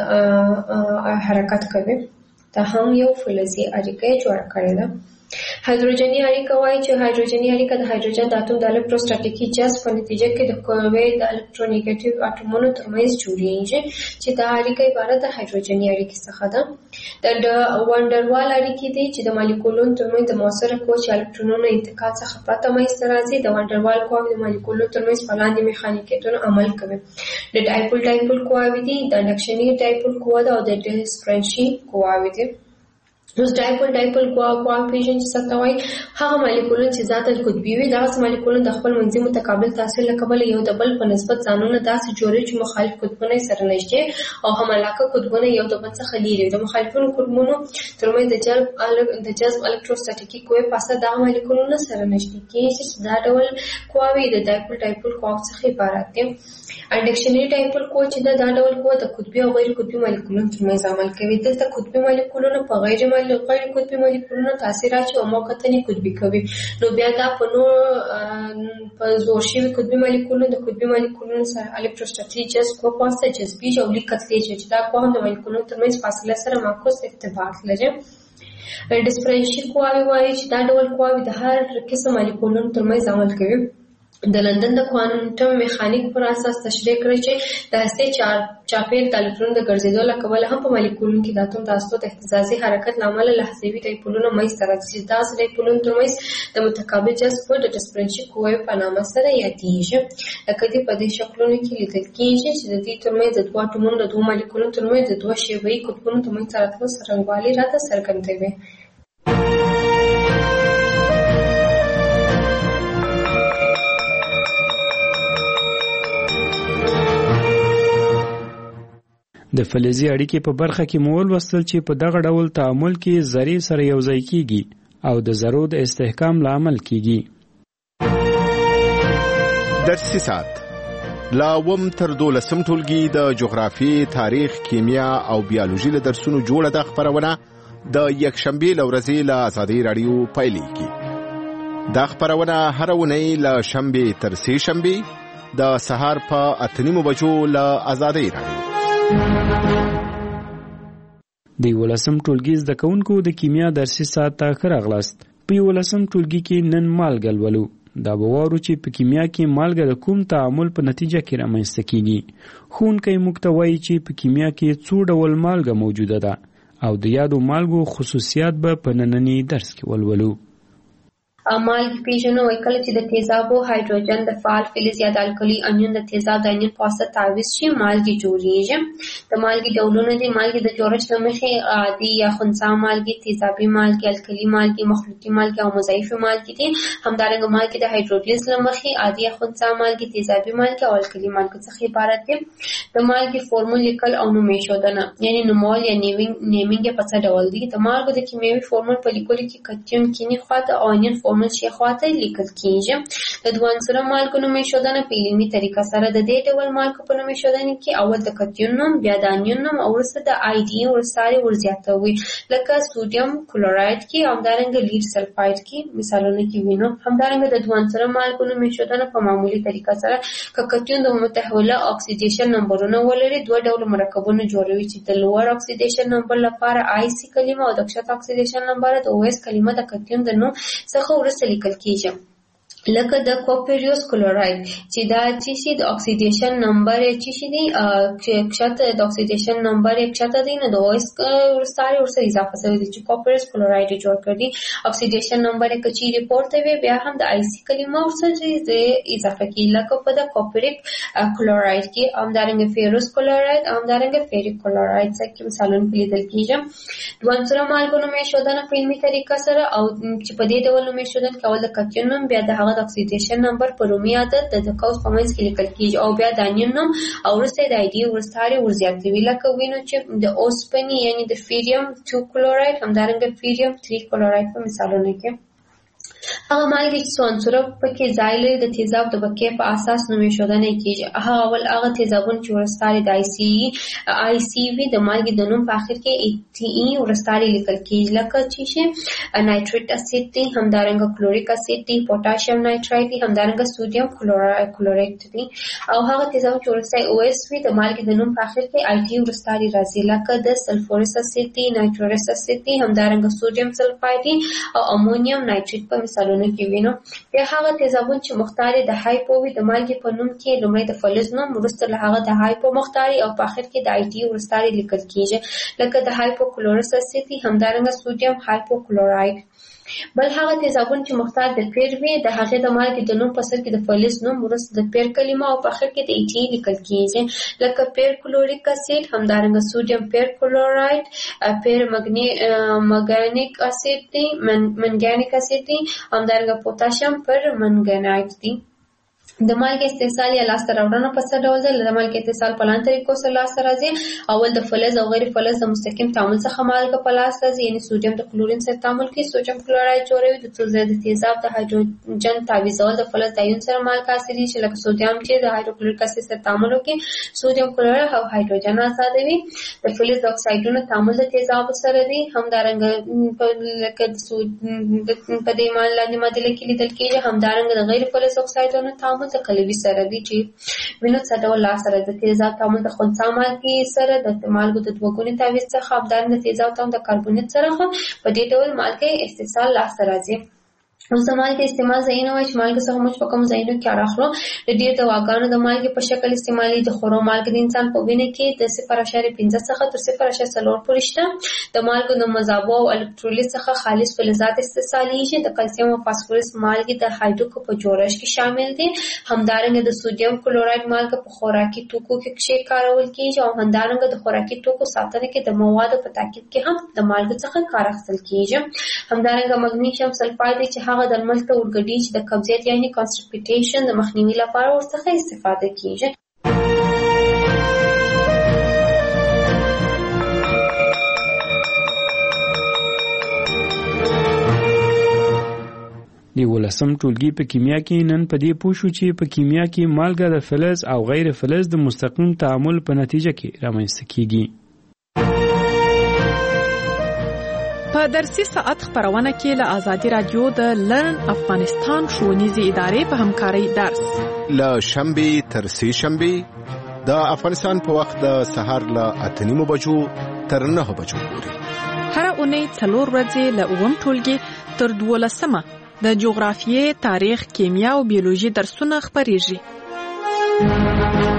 حرکت کوي. دا هم یو فلزي اړیکه جوړه کړې ده. هایدروجني اړیکه وایي چې هایدروجني اړیکه د هایدروجن د اتوم د الکتروستاتیکي جذب په نتیجه کې د قوې د الکترونیګیټیو اټومونو ترمنځ جوړیږي چې دا اړیکه عبارت د هایدروجني اړیکې څخه ده. د وانډروال اړیکې دي چې د مالیکولونو ترمنځ د مؤثره قوې چې الکترونونو انتقال څخه پرته منځته راځي. د وانډروال قواوې د مالیکولونو ترمنځ په لاندې میخانیکیتونو عمل کوي. د ډایپول ډایپول قواوې دي، د انډکشني ډایپول قوه ده او د ډسپرنشي قواوې دي. اوس ډایپول ډایپول قواوې پیژنئ چې څه ته وایي. هغه مالیکولونه چې ذاتاً قطبي وي دغسې مالیکولونه د خپل منځي متقابل تاثیر له کبله یو د بل په نسبت ځانونه داسې جوړوي چې مخالف قطبونه یې سره نږدې او همعلاقه قطبونه یو د بل څخه لیرې وي. د مخالفونو قطبونو ترمنځ د جذب د جذب الکتروستاتیکي قوې په اساس دغه مالیکولونه سره نږدې کېږي چې دا ډول قواوې د ډایپول ډایپول قواو څخه عبارت دي. انډکشني ډایپول قوه چې ده دا ډول قوه د قطبي او غیر قطبي مالیکولونو ترمنځ عمل کوي. دلته قطبي مالیکولونه په غیر غیر قطبي مالیکولونو تاثیر اچوي او موقتاً یې قطبي کوي. نو بیا دا په نور په زور شوي قطبي مالیکولونو د قطبي مالیکولونو سره الکتروستاتیک جذب قوه په واسطه جذبیږي او لیک کتلېږي چې دا قوه هم د مالیکولونو ترمنځ فاصله سره معکوس ارتباط لري. ډسپرنشي قواوې وایي چې دا ډول قواوې د هر قسم مالیکولونو ترمنځ عمل کوي. د لندن د کوانټم میخانیک پر اساس تشریح کړی چې د هستې چاپیر د الکترون د ګرځېدو له کبله هم په مالیکولونو کې د اتوم د هستو د اهتزازي حرکت له امله لحظوي ډایپولونه منځته راځي چې داسې ډایپولونو ترمنځ د متقابل جذب د ډسپرنشي قوې په نامه سره یادېږي. لکه دې په دې شکلونو کې لیدل کېږي چې د دې ترمنځ د دوه اتومونو د دوو مالیکولونو ترمنځ د دوه شیبهیي قطبونو ترمنځ راتلو څرنګوالی راته څرګندوي. د فلزي اړیکې په برخه کې مو ولوستل چې په دغه ډول تعامل کې ذرې سره یوځای کیږي او د ذرو د استحکام له امل کیږي. درسي ساعت لا وم تر دولسم ټولګي د جغرافي، تاریخ، کیمیا او بیولوژي له درسونو جوړه د خبرونه د یکشنبه له ورځې له آزادۍ رادیو پیلېږي. دا خبرونه هر ونې له شنبه تر سه شنبه د سهار په اته نیمو بجو له آزادۍ رادیو. د یولسم ټولګي زده کوونکو د کیمیا درسي ساعت ته ښه راغلاست. په یولسم ټولګي کې نن مالګه لولو. دا به وارو چې په کیمیا کې مالګه د کوم تعامل په نتیجه کې رامنځته کیږي. ښوونکی موږ ته وایي چې په کیمیا کې څو ډول مالګه موجوده ده او د یادو مالګو خصوصیات به په ننني درس کې ولولو. مالګې پیژنو وایي کله چې د تیزابو هایدروجن د فعال فلز یا د الکلي انیون د تیزاب د انیون په واسطه تعویض شي مالګې جوړیږي. د مالګې ډولونه دي: مالګې د جوړښت له مخې عادي یا خنثی مالګې، تیزابي مالګې، الکلي مالګې، مخلوطي مالګې او مضاعفې مالګې دي. همدارنګه مالګې د هایدرولیز له مخې عادي یا خنثی مالګې، تیزابي مالګې او الکلي مالګې څخه عبارت دي. د مالګې فورمول لیکل او نوم ایښودنه یعنی نومول یا نیمینګ په څه ډول دي. د مالګو د کیمیاوي فورمول په لیکلو کې کتیون کینی خواته او انیون فورمول شي خواته لیکل کیږي. د دوه عنصره مالګو نوم ایښودنه په علمي طریقه سره د دې ډول مالګو په نوم ایښودنه کې اول د کتیون نوم، بیا د انیون نوم او وروسته د آی ډي ورسره ورزیاتوي. لکه سوډیم کلوراید کې او همدارنګه لیډ سلفاید کې مثالونه کې وینو. همدارنګه د دوه عنصره مالګو نوم ایښودنه په معمولی طریقه سره که کتیون د متحوله اکسیدیشن نمبرونه ولري دوه ډول مرکبونه جوړوي چې د لوړ اکسیدیشن نمبر لپاره آی سی کلمه او د کښته اکسیدیشن نمبر د او اس کلمه د کتیون د نوم څخه ورسته لیکل کیږي. لکه د کوپریوس کلوراید چې دا چې شي د اکسیدیشن نمبر چې شي دی کښته د اکسیدیشن نمبر کښته دی نو د او اس ورسره ورسره اضافه شوی دی چې کوپریوس کلوراید جوړ کړي. اکسیدیشن نمبر کچې ریپورت وي بیا هم د آی سی کلمه ورسره اضافه کی. لکه په د کوپریک کلوراید کې همدارنګه فیروس کلوراید همدارنګه فیریک کلوراید څخه مثالونه لیدل کیږي. دوه عنصره مالګو نوم ایښودنه په علمي طریقه سره او چې په دې ډول نوم ایښودنه کول د کتیون نوم بیا د هغه د اکسیډیشن نمبر په رومي عدد د قوس په منځ کې لیکل کیږي او بیا د انین نوم او وروسته د آی ډي ورستاري ورزیاتوي لکه وینو چې د اوسپنې یعنی د فیریم ټو کلورایډ همدارنګه فیریم تری کلورایډ په مثالونو کې هغه مالګې چې څو عنصره پکې ځای لري د تیزاب د بقیې په اساس نوم ایښودنه کیږي. هغه اول هغه تیزابونه چې ورستاري د آی سی آی سی وي د مالګې د نوم په اخر کې ای ټي ای ورستاري لیکل کیږي لکه چې نایتریک اسید دی همدارنګه کلوریک اسید دی پوتاشیم نایترایت دی همدارنګه سودیم کلوریت دی او هغه تیزاب چې ورستاري او اس وي د مالګې د نوم په اخر کې آی ټي ورستاري راځي لکه د سلفورس اسید دی نایتروس اسید دی همدارنګه سودیم سلفاید دی او امونیم نایتریت په مثالونو کې وینو. بیا هغه تیزابونه چې مختاري د هایپووي د مالګې په نوم کې لومړی د فلز نوم وروسته له هغه د هایپو مختاري او په اخر کې د آی ټي ورستاري لیکل کیږي لکه د هایپوکلورس اسید همدارنګه سودیم هایپوکلورایډ. بل هغه تیزابونه چې مختار د پیر وي د هغې د مالګې د نوم په سر کې د فلز نوم وروسته د پیر کلمه او په اخر کې د ای ټي لیکل کیږي لکه پیر کلوریک اسید همدارنګه سودیم پیر کلورایډ پیر مګنیک اسید دی منګانیک اسید دی همدارنګه پوتاشیم پر منګنایټ دی. د مالګې استحصال یا لاسته راوړنه په څه ډول ده؟ د مالګې استحصال په لاندې طریقو سره لاسته راځي. اول د فلز او غیر فلز د مستقیم تعامل څخه مالګه په لاس راځي یعنی سودیم د کلورین سره تعامل کوي سودیم کلورایډ جوړوي د څو ځای د تیزاب د هایدروجن تعویضول د فلز د ایون سره مالګه حاصلېږي چې لکه سودیم چې د هایدروکلوریک اسید سره تعامل وکړي سودیم کلورایډ او هایدروجن آزادوي. د فلز د اکسایډونو تعامل د تیزاب سره دی همدارنګه لکه د سود په دې مان لاندې معادله کې لیدل کېږي همدارنګه د غیر فلز اکسایډونو تعامل د کلوي سره دی چې وینو څه ډول لاس سره د تیزاب تعامل د خنثی مالګې سره د مالګو د دوه ګوني تعویض څخه همدارنګه د تیزاب تعامل د کاربونیت سره په دې ډول مالګې استحصال لاس راځي. اوس د مالګې استعمال ځایونه وایي چې مالګې څخه موږ په کومو ځایونو کې کار اخلو. د ډېر دواګانو د مالګې په شکل استعمالي د خورو مالګې د انسان په وینه کې د صفر اعشاریه پنځه څخه تر صفر اعشاریه څلور پورې شته. د مالګو د مذابو او الکترولیت څخه خالص فلزات استحصالیږي. د کلسیم او فاسفورس مالګې د هایډروکو په جوړښت کې شامل دي. همدارنګه د سودیم کلورایډ مالګه په خوراکي توکو کې کارول کېږي او همدارنګه د خوراکي توکو ساتنه کې د موادو په تاکید کې هم د مالګې څخه کار اخیستل کېږي. همدارنګه مګنیشیم سلفاید چې هغه د لمر ته ورګډي چې د قبضیت یعنی کانسټیپیټیشن د مخنیوي لپاره ورڅخه استفاده کیږي. د ولسم ټولګي په کیمیا کې نن په دې پوه شو چې په کیمیا کې مالګه د فلز او غیر فلز د مستقیم تعامل په نتیجه کې رامنځته کیږي. په درسي ساعت خبرونه کې له آزادي رادیو د لرن افغانستان ښوونیزې ادارې په همکارۍ درس له شنبې تر سې شنبې د افغانستان په وخت د سهار له اته نیمو بجو تر نهو بجو پورې هره اونۍ څلور ورځې له اووم ټولګي تر دولسمه د جغرافیې، تاریخ، کیمیا او بیولوژي درسونه خپریږي.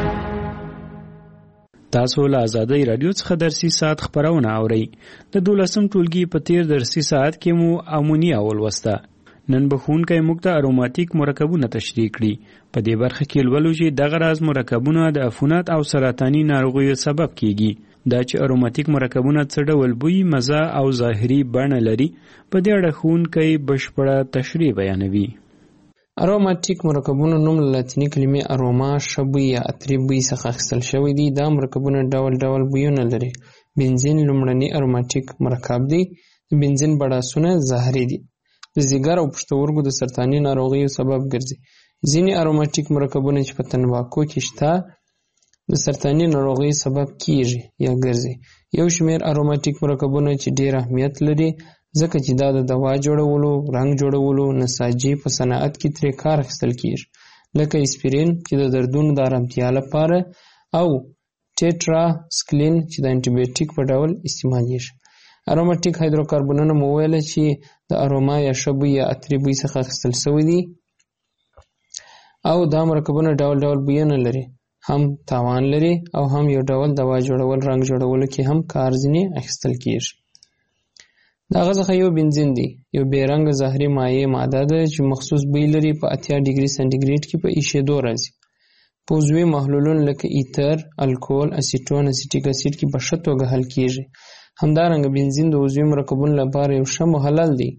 تاسو له آزادۍ رادیو څخه درسي ساعت خبرونه اورئ. د دولسم ټولګي په تیر درسي ساعت کې مو امونیا ولوسته. نن به ښوونکی موږ ته اروماتیک مرکبونه تشریح کړي. په دې برخه کې لولو چې دغه راز مرکبونه د عفونت او سرطاني ناروغیو سبب کیږي. دا چې اروماتیک مرکبونه څه ډول بوی، مزه او ظاهري بڼه لري په دې اړه ښوونکی بشپړه تشریح بیانوي. اروماتیک مرکبونو نوم له لاتیني کلمې اروما ښه بوی یا عطري بوی څخه اخیستل شوی دی. دا مرکبونه ډول ډول بویونه لري. بنزین لومړنی اروماتیک مرکب دی. د بنزین بړاسونه زهري دي. د ځیګر او پښتورګو د سرطاني ناروغیو سبب ګرځي. ځینې اروماتیک مرکبونه چې په تنباکو کې شته د سرطاني ناروغیو سبب کیږي یا ګرځي. یو شمېر اروماتیک مرکبونه چې ډېر اهمیت لري ځکه چې دا د دوا جوړولو، رنګ جوړولو، نساجي په صنعت کې ترې کار اخیستل کیږي لکه اسپرین چې د دردونو د آرامتیا لپاره او ټیټرا سکلین چې د انټي په ډول استعمالیږي. اروماتیک هایدروکاربنونه مو ویل چې د اروما یا ښه بوی یا عطري بوی څخه اخیستل شوي دي او دا مرکبونه ډول ډول بویونه لري. هم تاوان لري او هم یو ډول دوا جوړول، رنګ جوړولو کې هم کار ځینې اخیستل کیږي. د هغه څخه یو بنزین دی. یو بې رنګه زهري مایع ماده ده چې مخصوص بوی لري. په اتیا ډیګري سانتیګریډ کې په ایشېدو راځي. په عضوي محلولونو لکه ایتر، الکول، اسیټون، اسیټیک اسید کې په ښه توګه حل کیږي. همدارنګه بنزین د عضوي مرکبونو لپاره یو ښه محلل دی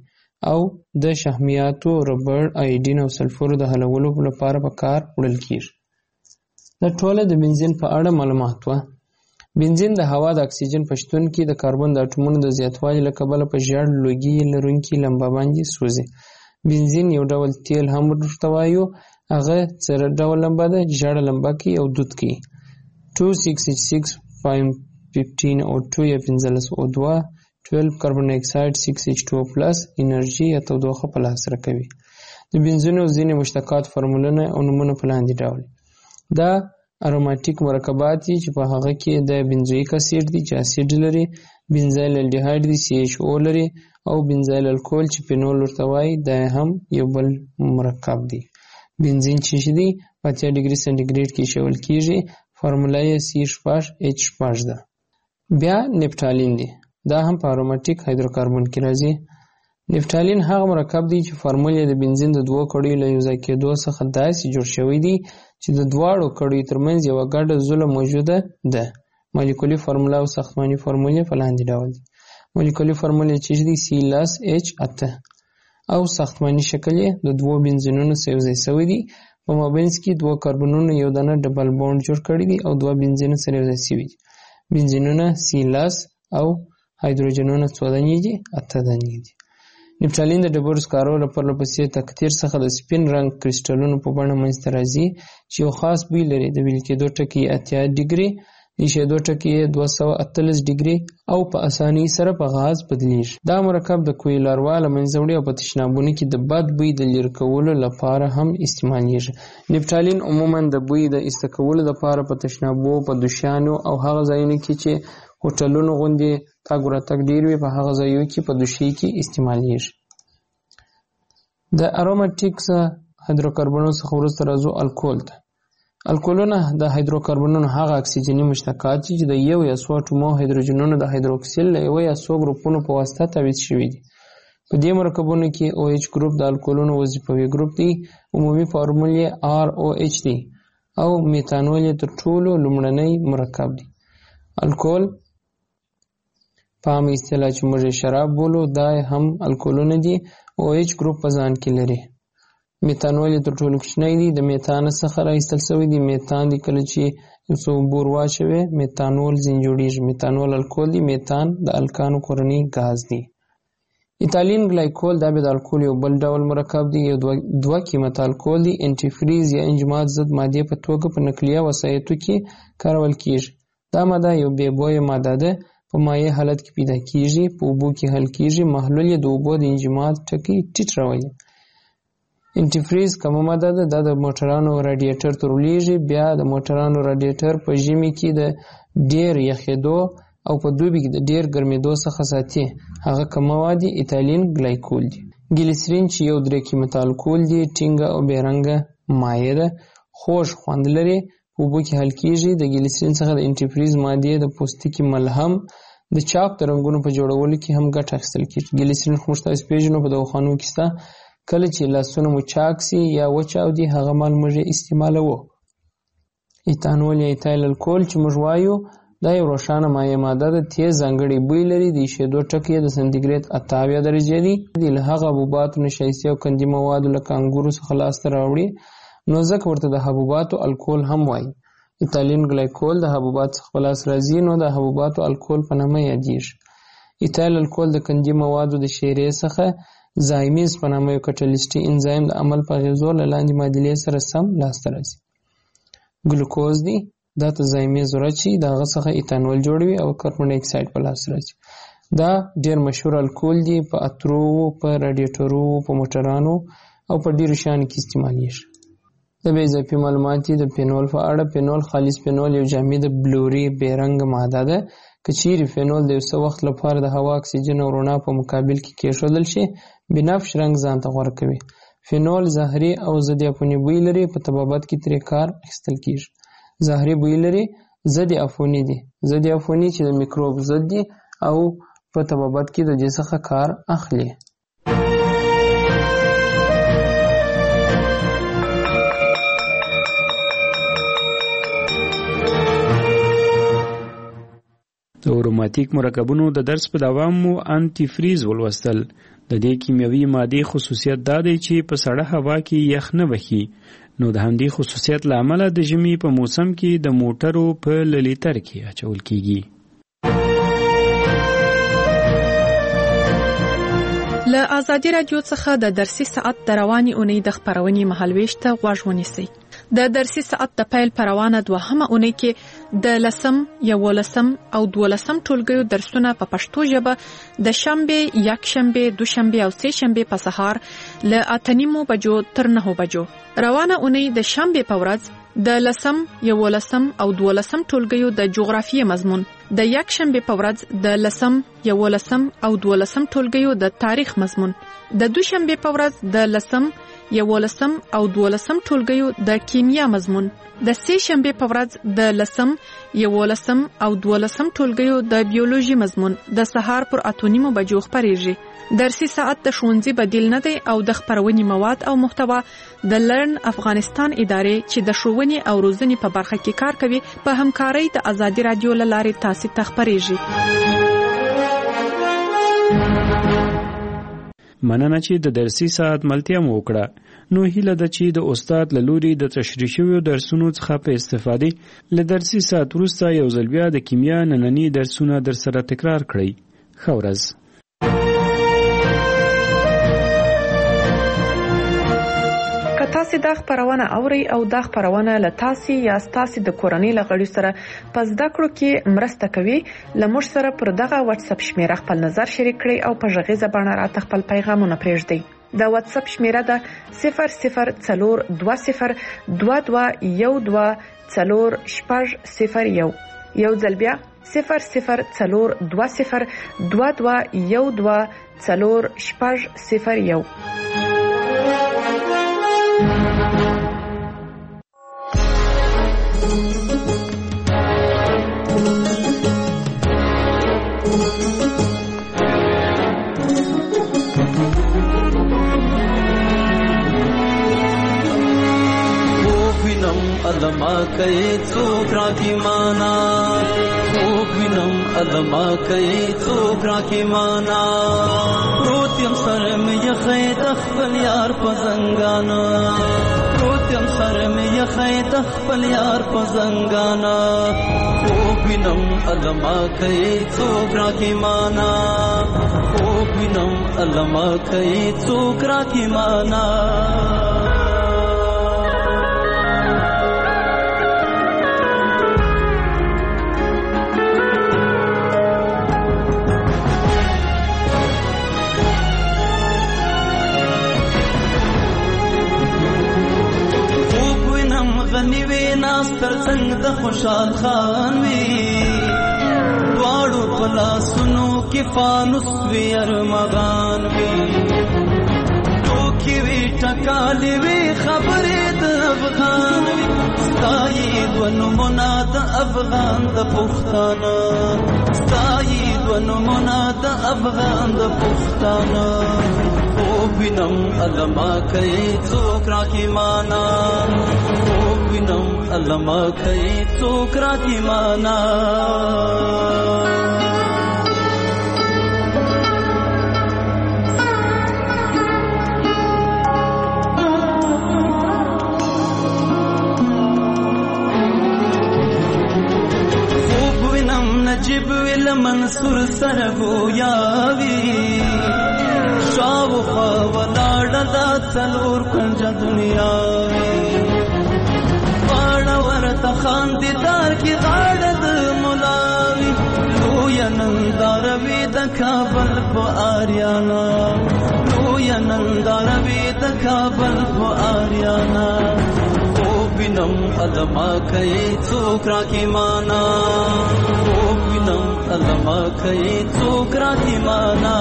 او د شحمیاتو، ربړ، آیډین او سلفور د حلولو لپاره په کار وړل کیږي. دا ټوله د بنزین په اړه معلومات وه. بنزین د هوا د اکسیجن په شتون کې د کاربن د اټومونو د زیاتوالي له کبله په ژیړ لوګي لرونکي لمبه باندې سوځي. بنزین یو ډول تیل هم ورته وایو. هغه څه ډول لمبه ده؟ ژیړه لمبه کوي او دود کوي. two six h six fifteen O two یا پنځلس O two twelve کاربن ډای اکساید six H two O plus انرژي یا تودوخه په لاس راکوي. د بنزینو ځینې مشتقات فورمولونه او نومونه په لاندې ډول. دا اروماتیک مرکبات دي چې په هغه کې د بنزویک اسید دي چې اسید لري، بنزایل الډیهایډ دي C H O لري، او بنزایل الکول چې فینول ورته وایي دا هم یو بل مرکب دی. بنزین چې دی په اتیا ډیګري سنټیګریډ کې ایښودل کیږي. فارموله یې C six H six ده. بیا نفټالین دی. دا هم په اروماتیک هایدروکاربن کې راځي. نفټالین هغه مرکب دی چې فارمول یې د بنزین د دوو کړیو له یوځای کېدو څخه داسې جوړ شوی دی چې د دواړو کړیو ترمنځ یوه ګډه زوله موجوده ده. مالیکولي فارموله او ساختماني فارمول یې په لاندې ډول دي. مالیکولي فارمول یې چې دی C لس H اته او ساختماني شکل یې د دوو بنزینونو سره یوځای شوی دی. په مابینځ کې دوه کاربنونو یو دانه ډبل بانډ جوړ کړی دی او دوه بنزینونه سره یوځای شوي دي. بنزینونه C لس او هایدروجنونه څو دانې دي؟ اته دانې دي. نفټالین د ډبرو سکارو له پرله پسې تکتیر څخه د سپین رنګ کریسټلونو په بڼه منځته راځي چې یو خاص بوی لري. د ویل کېدو ټکي یې اتیا ډیګري، د ایښېدو ټکي یې دوه سوه اتلس ډیګري او په اسانۍ سره په غاز بدلیږي. دا مرکب د کوی لاروا له منځه وړي او په تشنابونو کې د بد بوی د لرې کولو لپاره هم استعمالیږي. نفټالین عموما د بوی د ایسته کولو لپاره په تشنابو، په دوشیانو او هغه ځایونو کې چې هوټلونو غوندې تګ راتګ ډېر وي په هغه ځایونو کې په دوشۍ کې استعمالیږي. د اروماتیکس هایدروکاربنونو څخه وروسته راځو الکول ته. الکولونه د هایدروکاربنونو هغه اکسیجني مشتقات دي چې د یو یا څو اتومو هایدروجنونو د هایدروکسیل له یو یا څو ګروپونو په واسطه تعویض شوي دي. په دې مرکبونو کې OH ګروپ د الکولونو وظیفوي ګروپ دی. عمومي فارمول یې R O H دی او میتانول یې تر ټولو لومړنی مرکب دی. الکول په عامه اصطلاح چې موږ یې شراب بولو دا هم الکولونه دي. OH ګروپ په ځان کې لري. میتانول یې تر ټولو کوچنی دی. د میتان څخه راایستل شوی دی. میتان دی کله چې یو څه اوبه ور واچوې میتانول ځینې جوړېږي. میتانول الکول دی. میتان د الکانو کورنی ګاز دی. ایتالین ګلایکول دا به د الکول یو بل ډول مرکب دی. یو دوه قیمته الکول دی. انټیفریز یا انجماد ضد مادې په توګه په نقلیه وسایطو کې کارول کیږي. دا ماده یو بې بویه ماده ده. په مایع حالت کې پیدا کیږي، په اوبو کې حل کیږي. محلول یې د اوبو د انجماد ټکي ټیټ راولي. انټیفریز کومه ماده ده؟ دا د موټرانو راډیټر ته ورلیږي. بیا د موټرانو راډیټر په ژمي کې د ډیر یخېدو او په دوبي کې د ډیر ګرمېدو څخه ساتي. هغه کوم مواد دي؟ ایتالین ګلایکول دي. ګلیسرین چې یو درې قیمته الکول دی. ټینګه او بې رنګه مایع ده. خوږ خوند لري. په اوبو کې حل کیږي. د ګلیسرین څخه د انټیفریز مادې د پوستکي ملهم د چاک د رنګونو په جوړولو کې هم ګټه اخیستل کیږي. ګلیسرین خو موږ تاسو پېژنو په دواخانو کې شته. کله چې لاسونه مو چاک سي یا وچاودي هغه مال موږ استعمالوو. ایتانول یا ایتایل الکول چې موږ وایو دا یو روښانه مایع ماده ده. تیز ځانګړی بوی لري. د ایښېدو ټکي د سانتیګریډ اته اویا درجې دي. له هغه حبوباتو نشایستې او قندي موادو لکه انګورو څخه لاسته راوړي نو ځکه ورته د حبوباتو الکول هم وایي. ایتالین ګلایکول د حبوباتو څخه په لاس راځي نو د حبوباتو الکول په نامه یادیږي. ایتایل الکول د قندي موادو د شیرې څخه زایمیز په نامه یو کټلیسټي انزایم د عمل په اغېزو له لاندې معادلې سره سم لاسته راځي. ګلوکوز دی. دا ته زایمیز ورچي د هغه څخه ایتانول جوړوي او کاربن ډای اکساید په لاس راځي. دا ډیر مشهور الکول دی. په اترو، په راډیټرو، په موټرانو او په ډیرو شیانو کې استعمالیږي. د بې اضافي معلومات دي د فینول په اړه. فینول خالص فینول یو جامده بلوري بې رنګه ماده ده. که چیرې فینول د یو څه وخت لپاره د هوا اکسیجن او رڼا په مقابل کې کېښودل شي بنفش رنګ ځان ته غوره کوي. فینول زهري او ضد عفوني بوی لري. په طبابت کې ترې کار اخیستل کیږي. زهري بوی لري. ضد عفوني دي. ضد عفوني چې د میکروب ضد دي او په طبابت کې د دې څخه کار اخلي. د اروماتیک مرکبونو د درس په دوام مو انټي فریز ولوستل. د دې کیمیاوي مادې خصوصیت دا دی چې په سړه هوا کې یخ نه وهي، نو د همدې خصوصیت له امله د ژمي په موسم کې د موټرو په لیټر کې اچول کیږي. له ازادي رادیو څخه د درسي ساعت د رواني اونۍ د خبرونې مهالويش ته غوږ ونیسئ. د درسي ساعت د پیل پر روانه دوهمه اونۍ کې د لسم، یولسم او دولسم ټولګیو درسونه په پښتو ژبه د شنبه، یکشنبه، دوشنبه او سه شنبه په سهار له اته نیمو بجو تر نهو بجو. روانه اونۍ د شنبه په ورځ د لسم، یولسم او دولسم ټولګیو د جغرافیې مضمون، د یکشنبه په ورځ د لسم، یولسم او دولسم ټولګیو د تاریخ مضمون، د دوشنبه په ورځ د لسم، یولسم او دولسم ټولګیو د کیمیا مضمون، د سه شنبه په ورځ د لسم، یولسم او دولسم ټولګیو د بیولوژي مضمون د سهار پر اته نیمو بجو خبرېږي. درسي ساعت د ښوونځي بدیل نه دی او د خبرونې مواد او محتوا د لرن افغانستان ادارې چې د ښوونې او روزنې په برخه کې کار کوي په همکارۍ د ازادي رادیو له لارې تاسو ته خبرېږي. مننه چې د درسي ساعت ملتیا مو وکړه. نو هیله ده چې د استاد له لوري د تشریح شویو درسونو څخه په استفادې له درسي ساعت وروسته یو ځل بیا د کیمیا ننني درسونه در سره تکرار کړئ. ښه ورځ. تاسو دا خبرونه اوري او دا خبرونه له تاسو یا تاسو د کورنۍ لغړي سره پس دا کړو کې مرسته کوي. لمر سره پر دغه واتس اپ شمیره خپل نظر شریک کړئ او په ژغه زبانه راته خپل پیغامونه پرېږدئ. دا واتس اپ شمیره ده صفر صفر څلور دوه صفر دوه دوه یو دوه څلور شپږ صفر یو. یو ځل بیا صفر صفر څلور دوه صفر دوه دوه یو دوه څلور شپږ صفر یو. ادما کئی څوکرا کی مانا خوب وینم ادما کئی څوکرا کی مانا روتیم سر میں یخی تخپل یار پزنگانا روتیم سر میں یخی تخپل یار پزنگانا خوب وینم ادما کئی څوکرا کی مانا خوب وینم ادما کئی څوکرا کی مانا غنی وی ناستر څنګ د خوشحال خان وی دواړو پلا سنو کې فانوس وی ارمغان وی ټوکی وی ټکالې وی خبرې د افغان وی ستایي ونو مناد افغان د پښتانه ستایي ونو مناد افغان د پښتانه وینم علما کوي څوک را کی معنا وینم علما کوي څوک را کی معنا وینم نجیب ویل منصور سرغو یاوی شاو خوالاړ دا څلور کنج دنیا واړه ورته خاندیدار کی غاړه د مولاوی لوی نندار وی د کابل په آریانا لوی نندار وی د کابل په آریانا او وینم علما کوي څوک را کی معنا او وینم علما کوي څوک را کی معنا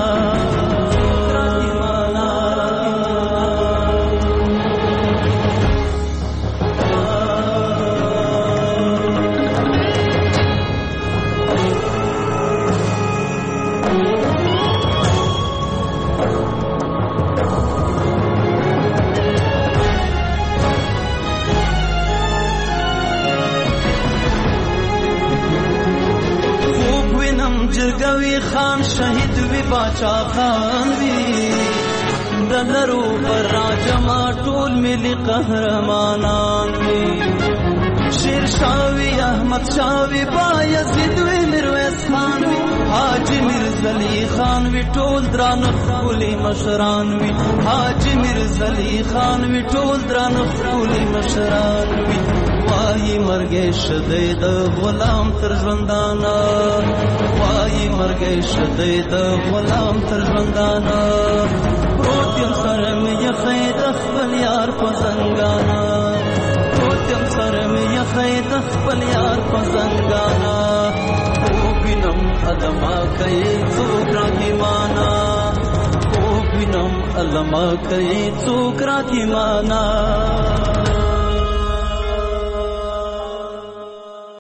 جرګوي خان شهید وی باچا خان وی دلرو پر راجما ټول ملي قهرمانان وی شیر شاوی احمد شاوی بایزید وی میرویس خان وی حاجی میرزلی خان وی ټول دران خولي مشران وی حاجی میرزلی خان وی ټول دران خولي مشران وی وای مرګ شدې د غلام تر ژوندانا وای مرګ شدې د غلام تر ژوندانا پروت یم سره مې یخې د خپل یار په زنګانا پروت یم سره مې یخې د خپل یار په زنګانا او وینم ادما کوي څوک راکې مانا او وینم ادما کوي څوک راکې مانا